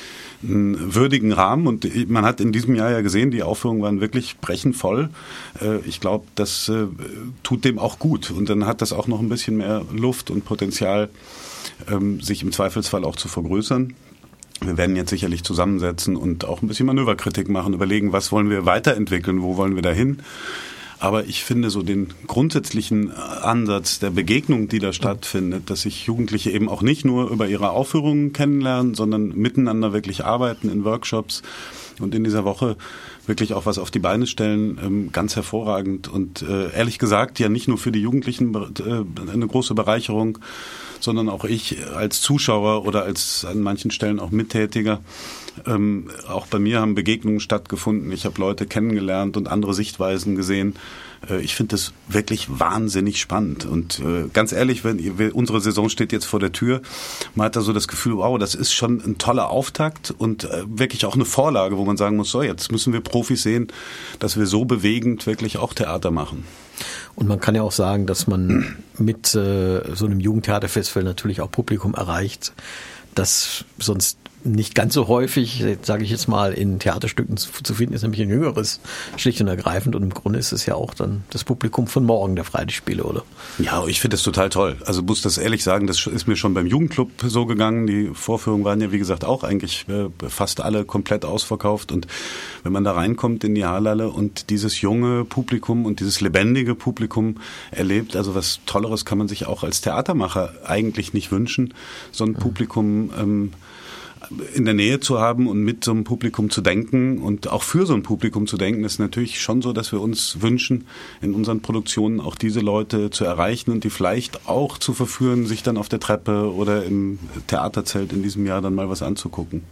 einen würdigen Rahmen und man hat in diesem Jahr ja gesehen, die Aufführungen waren wirklich brechend voll. Ich glaube, das tut dem auch gut und dann hat das auch noch ein bisschen mehr Luft und Potenzial, sich im Zweifelsfall auch zu vergrößern. Wir werden jetzt sicherlich zusammensetzen und auch ein bisschen Manöverkritik machen, überlegen, was wollen wir weiterentwickeln, wo wollen wir dahin. Aber ich finde so den grundsätzlichen Ansatz der Begegnung, die da stattfindet, dass sich Jugendliche eben auch nicht nur über ihre Aufführungen kennenlernen, sondern miteinander wirklich arbeiten in Workshops und in dieser Woche wirklich auch was auf die Beine stellen, ganz hervorragend. Und ehrlich gesagt ja nicht nur für die Jugendlichen eine große Bereicherung, sondern auch ich als Zuschauer oder als an manchen Stellen auch Mittätiger. Ähm, auch bei mir haben Begegnungen stattgefunden. Ich habe Leute kennengelernt und andere Sichtweisen gesehen. Äh, ich finde das wirklich wahnsinnig spannend. Und äh, ganz ehrlich, wenn unsere Saison steht jetzt vor der Tür, man hat da so das Gefühl, wow, das ist schon ein toller Auftakt und äh, wirklich auch eine Vorlage, wo man sagen muss, so jetzt müssen wir Profis sehen, dass wir so bewegend wirklich auch Theater machen.
Und man kann ja auch sagen, dass man mit äh, so einem Jugendtheaterfestival natürlich auch Publikum erreicht, das sonst nicht ganz so häufig, sage ich jetzt mal, in Theaterstücken zu finden ist, nämlich ein jüngeres, schlicht und ergreifend. Und im Grunde ist es ja auch dann das Publikum von morgen der Freilichtspiele, oder?
Ja, ich finde das total toll. Also muss das ehrlich sagen, das ist mir schon beim Jugendclub so gegangen. Die Vorführungen waren ja, wie gesagt, auch eigentlich äh, fast alle komplett ausverkauft. Und wenn man da reinkommt in die Hallhalle und dieses junge Publikum und dieses lebendige Publikum erlebt, also was Tolleres kann man sich auch als Theatermacher eigentlich nicht wünschen. So ein Publikum ähm, in der Nähe zu haben und mit so einem Publikum zu denken und auch für so ein Publikum zu denken, ist natürlich schon so, dass wir uns wünschen, in unseren Produktionen auch diese Leute zu erreichen und die vielleicht auch zu verführen, sich dann auf der Treppe oder im Theaterzelt in diesem Jahr dann mal was anzugucken.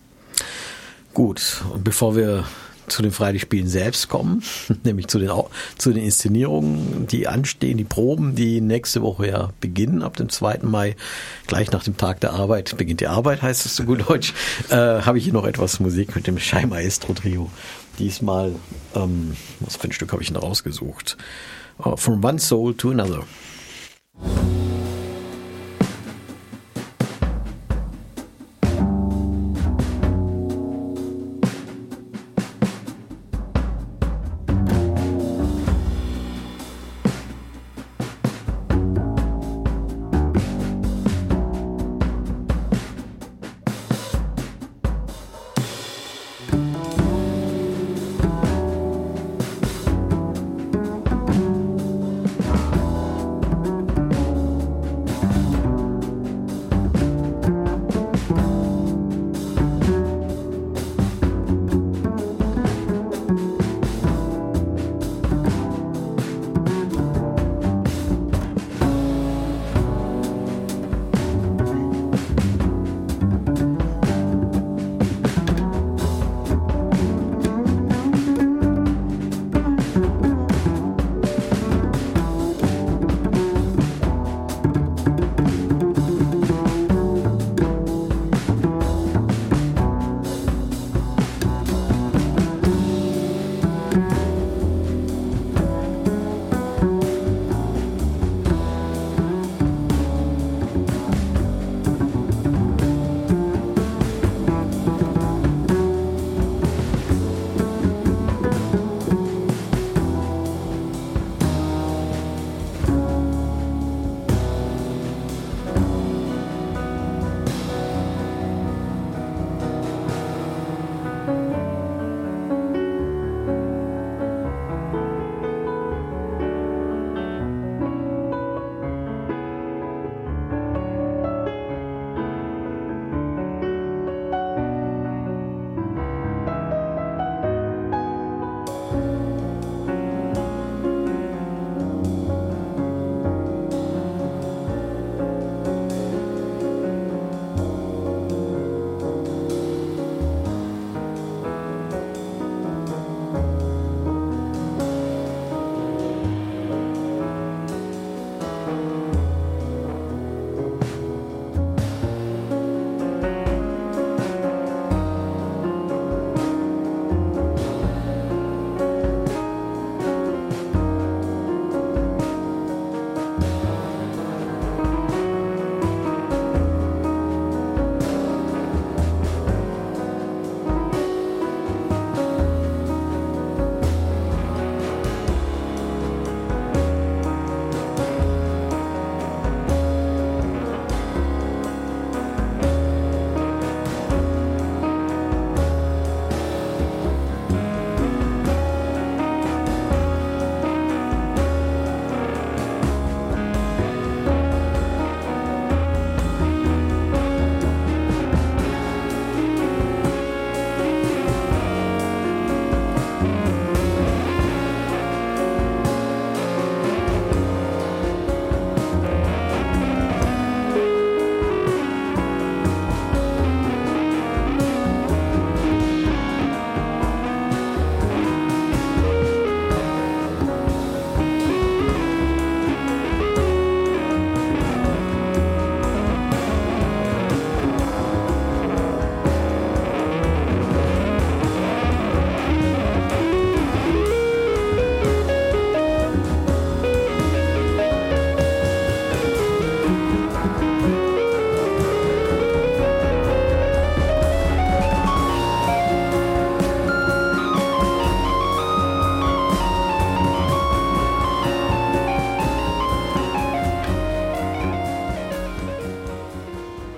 Gut, und bevor wir zu den Freilichtspielen selbst kommen, nämlich zu den, zu den Inszenierungen, die anstehen, die Proben, die nächste Woche ja beginnen, ab dem zweiten Mai, gleich nach dem Tag der Arbeit, beginnt die Arbeit, heißt es so gut Deutsch, äh, habe ich hier noch etwas Musik mit dem Shai Maestro Trio. Diesmal, ähm, was für ein Stück habe ich denn rausgesucht? Uh, From One Soul to Another.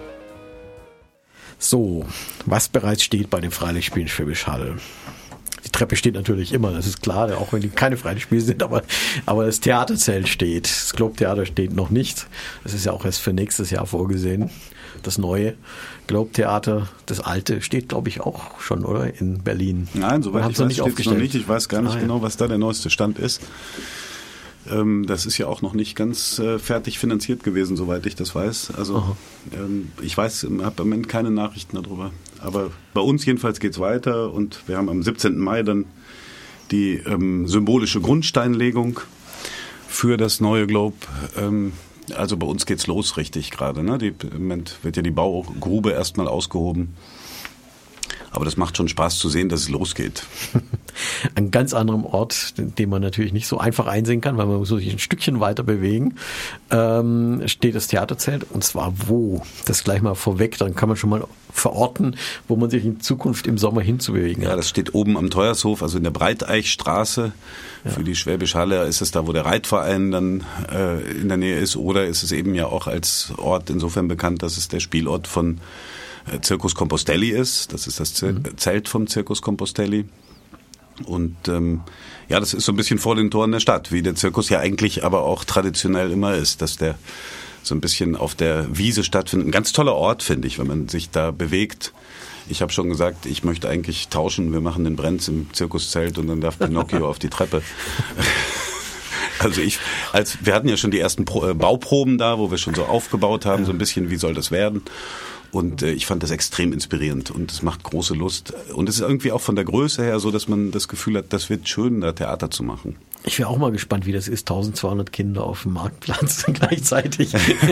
So, was bereits steht bei den Freilichtspielen Schwäbisch Hall. Die Treppe steht natürlich immer, das ist klar, auch wenn die keine Freispiele sind, aber, aber das Theaterzelt steht. Das Globe-Theater steht noch nicht. Das ist ja auch erst für nächstes Jahr vorgesehen. Das neue Globe-Theater, das alte, steht, glaube ich, auch schon, oder? In Berlin.
Nein, soweit ich weiß, steht es noch nicht. Ich weiß gar nicht ah, genau, ja. was da der neueste Stand ist. Ähm, das ist ja auch noch nicht ganz äh, fertig finanziert gewesen, soweit ich das weiß. Also ähm, ich weiß, ich habe im Moment keine Nachrichten darüber. Aber bei uns jedenfalls geht es weiter und wir haben am siebzehnten Mai dann die ähm, symbolische Grundsteinlegung für das neue Globe. Ähm, Also bei uns geht's los richtig gerade. Ne? Die, im Moment wird ja die Baugrube erstmal ausgehoben. Aber das macht schon Spaß zu sehen, dass es losgeht.
An ganz anderem Ort, den man natürlich nicht so einfach einsehen kann, weil man muss sich ein Stückchen weiter bewegen, ähm, steht das Theaterzelt. Und zwar wo? Das gleich mal vorweg, dann kann man schon mal verorten, wo man sich in Zukunft im Sommer hinzubewegen hat.
Ja, das steht oben am Teuershof, also in der Breiteichstraße. Ja. Für die Schwäbisch Halle ist es da, wo der Reitverein dann äh, in der Nähe ist. Oder ist es eben ja auch als Ort insofern bekannt, dass es der Spielort von äh, Circus Compostelli ist. Das ist das Z- mhm. Zelt vom Circus Compostelli. Und ähm, ja, das ist so ein bisschen vor den Toren der Stadt, wie der Zirkus ja eigentlich aber auch traditionell immer ist, dass der so ein bisschen auf der Wiese stattfindet. Ein ganz toller Ort, finde ich, wenn man sich da bewegt. Ich habe schon gesagt, ich möchte eigentlich tauschen. Wir machen den Brenz im Zirkuszelt und dann darf Pinocchio auf die Treppe. Also ich, als wir hatten ja schon die ersten Pro, äh, Bauproben da, wo wir schon so aufgebaut haben, so ein bisschen, wie soll das werden? Und äh, ich fand das extrem inspirierend und es macht große Lust. Und es ist irgendwie auch von der Größe her so, dass man das Gefühl hat, das wird schön, da Theater zu machen.
Ich wäre auch mal gespannt, wie das ist, tausendzweihundert Kinder auf dem Marktplatz gleichzeitig.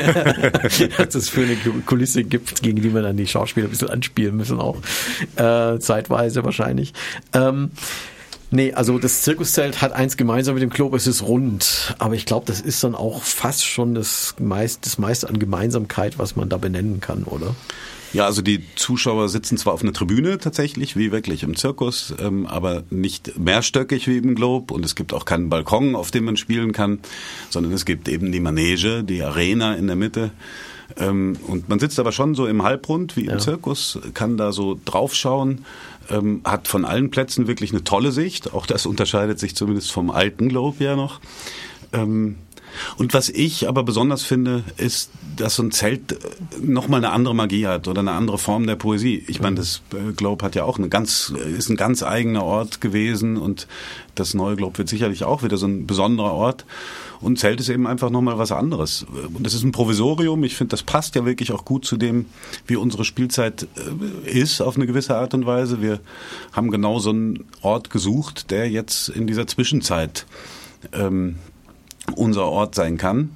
Was es für eine Kulisse gibt, gegen die man dann die Schauspieler ein bisschen anspielen müssen auch. Äh, zeitweise wahrscheinlich. Ähm, Nee, also das Zirkuszelt hat eins gemeinsam mit dem Globe, es ist rund. Aber ich glaube, das ist dann auch fast schon das meiste, das meiste an Gemeinsamkeit, was man da benennen kann, oder?
Ja, also die Zuschauer sitzen zwar auf einer Tribüne tatsächlich, wie wirklich im Zirkus, ähm, aber nicht mehrstöckig wie im Globe. Und es gibt auch keinen Balkon, auf dem man spielen kann, sondern es gibt eben die Manege, die Arena in der Mitte. Ähm, und man sitzt aber schon so im Halbrund wie im ja. Zirkus, kann da so draufschauen, ähm, hat von allen Plätzen wirklich eine tolle Sicht. Auch das unterscheidet sich zumindest vom alten Globe ja noch. Ähm, und was ich aber besonders finde, ist, dass so ein Zelt nochmal eine andere Magie hat oder eine andere Form der Poesie. Ich meine, das Globe hat ja auch eine ganz, ist ein ganz eigener Ort gewesen und das neue Globe wird sicherlich auch wieder so ein besonderer Ort. Und Zelt ist eben einfach nochmal was anderes. Und das ist ein Provisorium. Ich finde, das passt ja wirklich auch gut zu dem, wie unsere Spielzeit ist, auf eine gewisse Art und Weise. Wir haben genau so einen Ort gesucht, der jetzt in dieser Zwischenzeit ähm, unser Ort sein kann.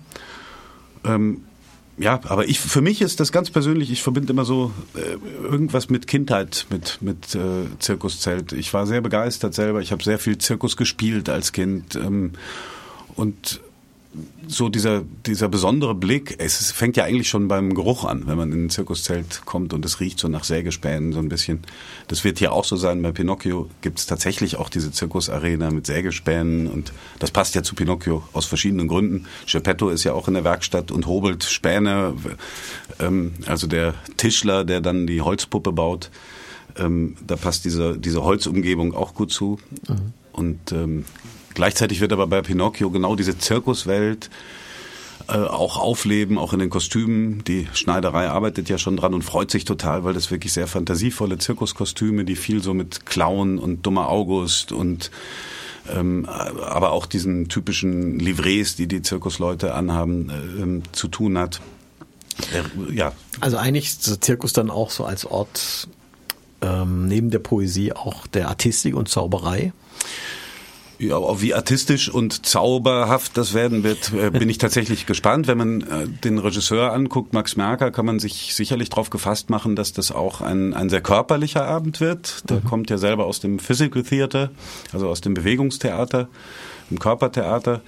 Ähm, ja, aber ich, für mich ist das ganz persönlich, ich verbinde immer so äh, irgendwas mit Kindheit, mit, mit äh, Zirkuszelt. Ich war sehr begeistert selber. Ich habe sehr viel Zirkus gespielt als Kind. Ähm, und so dieser, dieser besondere Blick, es fängt ja eigentlich schon beim Geruch an, wenn man in ein Zirkuszelt kommt und es riecht so nach Sägespänen so ein bisschen. Das wird hier auch so sein. Bei Pinocchio gibt es tatsächlich auch diese Zirkusarena mit Sägespänen und das passt ja zu Pinocchio aus verschiedenen Gründen. Geppetto ist ja auch in der Werkstatt und hobelt Späne, ähm, also der Tischler, der dann die Holzpuppe baut. Ähm, da passt diese, diese Holzumgebung auch gut zu. Mhm. Und ähm, gleichzeitig wird aber bei Pinocchio genau diese Zirkuswelt äh, auch aufleben, auch in den Kostümen. Die Schneiderei arbeitet ja schon dran und freut sich total, weil das wirklich sehr fantasievolle Zirkuskostüme, die viel so mit Clown und Dummer August und ähm, aber auch diesen typischen Livrets, die die Zirkusleute anhaben, äh, zu tun hat. Äh, ja.
Also eigentlich ist der Zirkus dann auch so als Ort ähm, neben der Poesie auch der Artistik und Zauberei.
Ja, wie artistisch und zauberhaft das werden wird, bin ich tatsächlich gespannt. Wenn man den Regisseur anguckt, Max Merker, kann man sich sicherlich darauf gefasst machen, dass das auch ein, ein sehr körperlicher Abend wird. Der mhm. kommt ja selber aus dem Physical Theater, also aus dem Bewegungstheater, dem Körpertheater.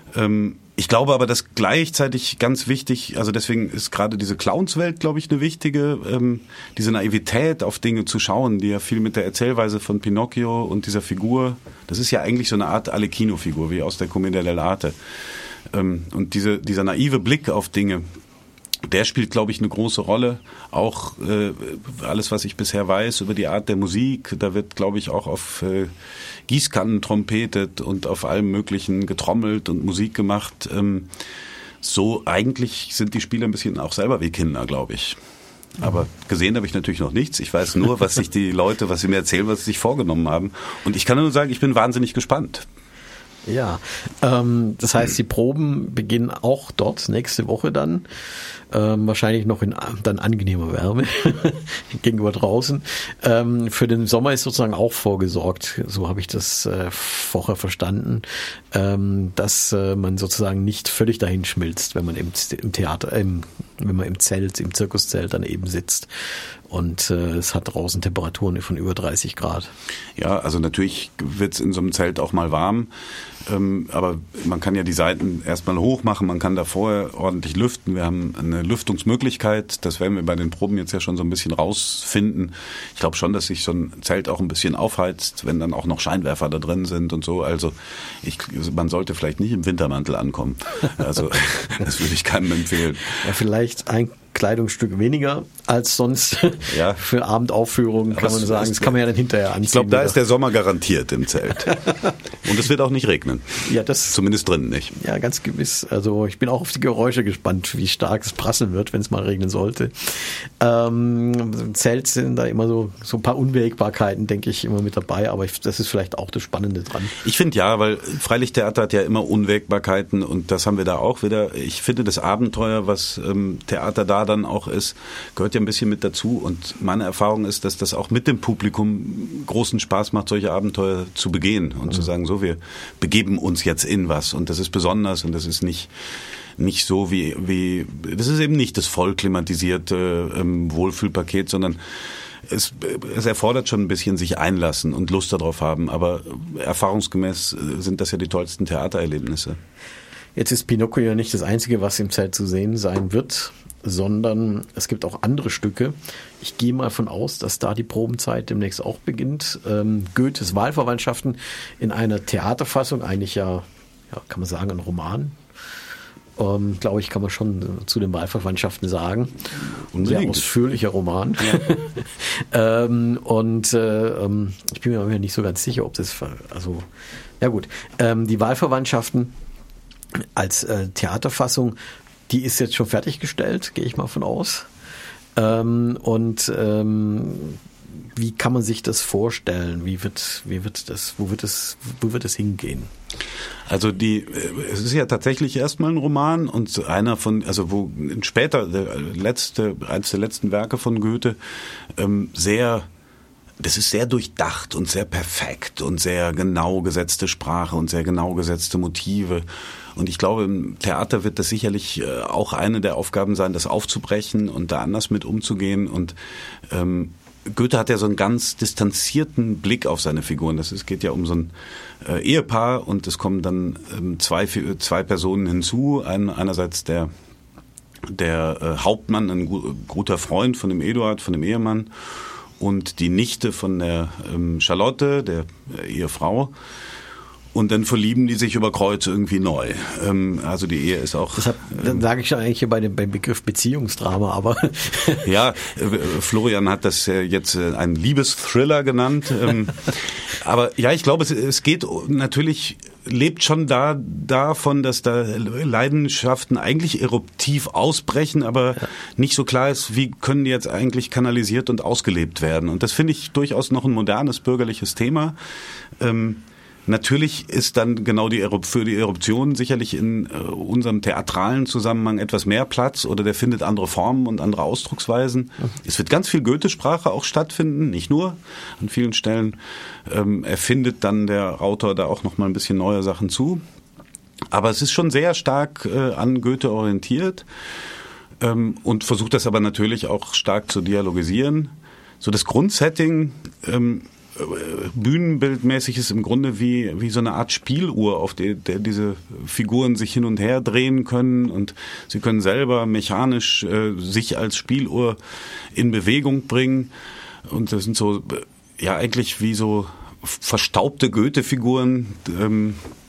Ich glaube aber, dass gleichzeitig ganz wichtig, also deswegen ist gerade diese Clownswelt, glaube ich, eine wichtige, ähm, diese Naivität auf Dinge zu schauen, die ja viel mit der Erzählweise von Pinocchio und dieser Figur, das ist ja eigentlich so eine Art Arlecchino-Figur, wie aus der Commedia dell'arte. Ähm, und diese, dieser naive Blick auf Dinge, der spielt, glaube ich, eine große Rolle. Auch äh, alles, was ich bisher weiß über die Art der Musik, da wird, glaube ich, auch auf äh, Gießkannen trompetet und auf allem Möglichen getrommelt und Musik gemacht. Ähm, so eigentlich sind die Spieler ein bisschen auch selber wie Kinder, glaube ich. Aber gesehen habe ich natürlich noch nichts. Ich weiß nur, was sich die Leute, was sie mir erzählen, was sie sich vorgenommen haben. Und ich kann nur sagen, ich bin wahnsinnig gespannt.
Ja, ähm, das heißt, die Proben beginnen auch dort nächste Woche dann, ähm, wahrscheinlich noch in dann angenehmer Wärme gegenüber draußen. Ähm, für den Sommer ist sozusagen auch vorgesorgt, so habe ich das äh, vorher verstanden, ähm, dass äh, man sozusagen nicht völlig dahin schmilzt, wenn man im, im Theater, im, wenn man im Zelt, im Zirkuszelt dann eben sitzt. Und äh, es hat draußen Temperaturen von über dreißig Grad.
Ja, also natürlich wird es in so einem Zelt auch mal warm, ähm, aber man kann ja die Seiten erstmal hoch machen, man kann da vorher ordentlich lüften. Wir haben eine Lüftungsmöglichkeit, das werden wir bei den Proben jetzt ja schon so ein bisschen rausfinden. Ich glaube schon, dass sich so ein Zelt auch ein bisschen aufheizt, wenn dann auch noch Scheinwerfer da drin sind und so. Also ich, man sollte vielleicht nicht im Wintermantel ankommen. Also das würde ich keinem empfehlen.
Ja, vielleicht ein Kleidungsstück weniger als sonst. Ja. Für Abendaufführungen kann man sagen. Das kann man ja dann hinterher anziehen.
Ich glaube, da ist der Sommer garantiert im Zelt. Und es wird auch nicht regnen. Ja, das zumindest drinnen nicht.
Ja, ganz gewiss. Also ich bin auch auf die Geräusche gespannt, wie stark es prasseln wird, wenn es mal regnen sollte. Ähm, Im Zelt sind da immer so, so ein paar Unwägbarkeiten, denke ich, immer mit dabei. Aber ich, das ist vielleicht auch das Spannende dran.
Ich finde ja, weil Freilichttheater hat ja immer Unwägbarkeiten und das haben wir da auch wieder. Ich finde das Abenteuer, was ähm, Theater da dann auch ist, gehört ja ein bisschen mit dazu und meine Erfahrung ist, dass das auch mit dem Publikum großen Spaß macht, solche Abenteuer zu begehen und mhm. zu sagen, so, wir begeben uns jetzt in was und das ist besonders und das ist nicht nicht so wie, wie das ist eben nicht das voll klimatisierte ähm, Wohlfühlpaket, sondern es, es erfordert schon ein bisschen sich einlassen und Lust darauf haben, aber erfahrungsgemäß sind das ja die tollsten Theatererlebnisse.
Jetzt ist Pinocchio ja nicht das Einzige, was im Zelt zu sehen sein wird, sondern es gibt auch andere Stücke. Ich gehe mal von aus, dass da die Probenzeit demnächst auch beginnt. Ähm, Goethes Wahlverwandtschaften in einer Theaterfassung, eigentlich ja, ja kann man sagen, ein Roman. Ähm, glaube ich, kann man schon zu den Wahlverwandtschaften sagen. Ein sehr ausführlicher Roman. Ja. ähm, und äh, ich bin mir nicht so ganz sicher, ob das, also, ja gut, ähm, die Wahlverwandtschaften als äh, Theaterfassung, die ist jetzt schon fertiggestellt, gehe ich mal von aus. Ähm, und ähm, wie kann man sich das vorstellen? Wie wird, wie wird das, wo wird es, wo wird es hingehen?
Also die, es ist ja tatsächlich erstmal ein Roman und einer von, also wo später der letzte, eines der letzten Werke von Goethe ähm, sehr Das ist sehr durchdacht und sehr perfekt und sehr genau gesetzte Sprache und sehr genau gesetzte Motive. Und ich glaube, im Theater wird das sicherlich auch eine der Aufgaben sein, das aufzubrechen und da anders mit umzugehen. Und ähm, Goethe hat ja so einen ganz distanzierten Blick auf seine Figuren. Das ist, geht ja um so ein äh, Ehepaar und es kommen dann ähm, zwei, zwei Personen hinzu. Ein, einerseits der, der äh, Hauptmann, ein gu- guter Freund von dem Eduard, von dem Ehemann, und die Nichte von der ähm, Charlotte, der äh, Ehefrau. Und dann verlieben die sich über Kreuz irgendwie neu. Ähm, also die Ehe ist auch...
Deshalb ähm, sage ich schon eigentlich hier bei dem beim Begriff Beziehungsdrama, aber...
ja, äh, Florian hat das äh, jetzt äh, einen Liebesthriller genannt. Ähm, aber ja, ich glaube, es, es geht natürlich... lebt schon da davon, dass da Leidenschaften eigentlich eruptiv ausbrechen, aber ja. nicht so klar ist, wie können die jetzt eigentlich kanalisiert und ausgelebt werden. Und das finde ich durchaus noch ein modernes bürgerliches Thema. Ähm, Natürlich ist dann genau die für die Eruption sicherlich in äh, unserem theatralen Zusammenhang etwas mehr Platz oder der findet andere Formen und andere Ausdrucksweisen. Mhm. Es wird ganz viel Goethe-Sprache auch stattfinden, nicht nur an vielen Stellen. Ähm, erfindet dann der Autor da auch noch mal ein bisschen neue Sachen zu. Aber es ist schon sehr stark äh, an Goethe orientiert ähm, und versucht das aber natürlich auch stark zu dialogisieren. So das Grundsetting ähm, bühnenbildmäßig ist im Grunde wie wie so eine Art Spieluhr, auf der, der diese Figuren sich hin und her drehen können und sie können selber mechanisch äh, sich als Spieluhr in Bewegung bringen und das sind so ja eigentlich wie so verstaubte Goethe-Figuren, ähm,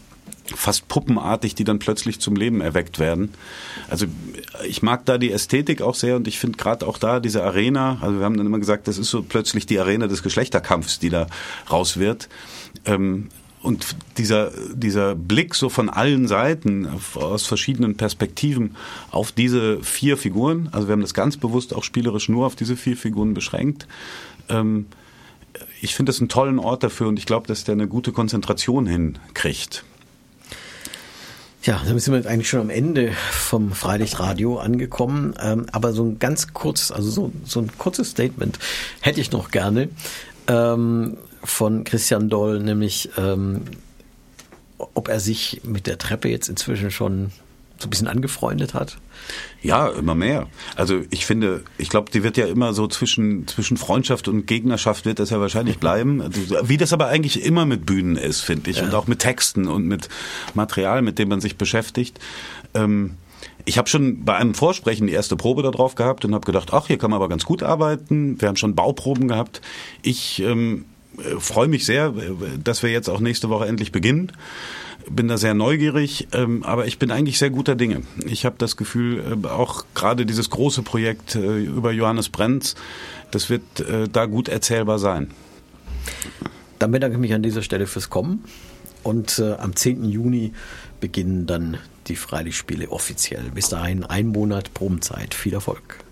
fast puppenartig, die dann plötzlich zum Leben erweckt werden. Also ich mag da die Ästhetik auch sehr und ich finde gerade auch da diese Arena, also wir haben dann immer gesagt, das ist so plötzlich die Arena des Geschlechterkampfs, die da raus wird. Ähm, und dieser, dieser Blick so von allen Seiten, auf, aus verschiedenen Perspektiven auf diese vier Figuren, also wir haben das ganz bewusst auch spielerisch nur auf diese vier Figuren beschränkt. Ähm, ich finde das einen tollen Ort dafür und ich glaube, dass der eine gute Konzentration hinkriegt.
Ja, damit sind wir eigentlich schon am Ende vom Freilichtradio angekommen. Ähm, aber so ein ganz kurz, also so, so ein kurzes Statement hätte ich noch gerne ähm, von Christian Doll, nämlich ähm, ob er sich mit der Treppe jetzt inzwischen schon so ein bisschen angefreundet hat.
Ja, immer mehr. Also ich finde, ich glaube, die wird ja immer so zwischen zwischen Freundschaft und Gegnerschaft wird das ja wahrscheinlich bleiben. Wie das aber eigentlich immer mit Bühnen ist, finde ich. Ja. Und auch mit Texten und mit Material, mit dem man sich beschäftigt. Ähm, ich habe schon bei einem Vorsprechen die erste Probe da drauf gehabt und habe gedacht, ach, hier kann man aber ganz gut arbeiten. Wir haben schon Bauproben gehabt. Ich ähm, freue mich sehr, dass wir jetzt auch nächste Woche endlich beginnen. Bin da sehr neugierig, ähm, aber ich bin eigentlich sehr guter Dinge. Ich habe das Gefühl, äh, auch gerade dieses große Projekt äh, über Johannes Brenz, das wird äh, da gut erzählbar sein.
Dann bedanke ich mich an dieser Stelle fürs Kommen und äh, am zehnten Juni beginnen dann die Freilichtspiele offiziell. Bis dahin ein Monat Probenzeit. Viel Erfolg.